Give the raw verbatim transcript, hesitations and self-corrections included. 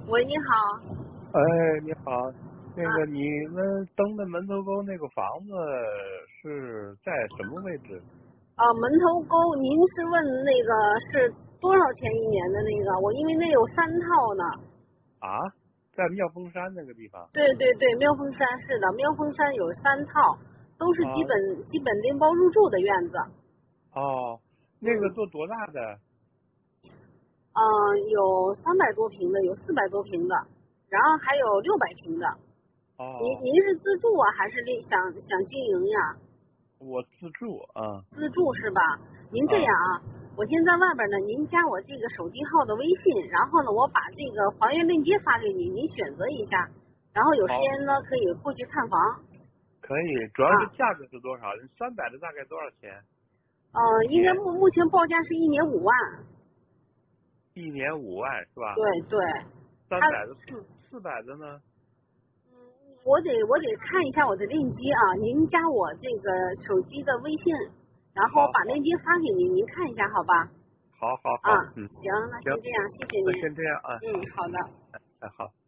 喂，你好。 哎，你好，那啊， 个你们登的门头沟那个房子是在什么位置？ 啊，门头沟，您是问那个是多少钱一年的那个？我因为那有三套呢。 啊，在妙峰山那个地方。 对对对，妙峰山是的，妙峰山有三套，都是基啊， 本基本拎包入住的院子。 哦，那个嗯， 做多大的？ 嗯、有三百多平的，有四百多平的，然后还有六百平的。您哦， 您是自住啊，还是另想想经营呀？ 我自住啊。 自助是吧？您这样啊， 啊，我先在外边呢，您加我这个手机号的微信，然后呢，我把这个还原链接发给你，您选择一下，然后有时好， 间呢可以过去看房。 可以，主要是啊。 价格是多少？三百的大概多少钱？ 呃， 一年？ 应该目目前报价是一年五万。 一年五万是吧？ 对对，他三百的四四百的呢？ 我得我得看一下我的链接啊，您加我这个手机的微信，然后好好把链接发给您，您看一下好吧？ 好好啊， 好，嗯， 行，那行， 先这样，谢谢您。 那先这样啊， 嗯， 好， 好的。 哎，好。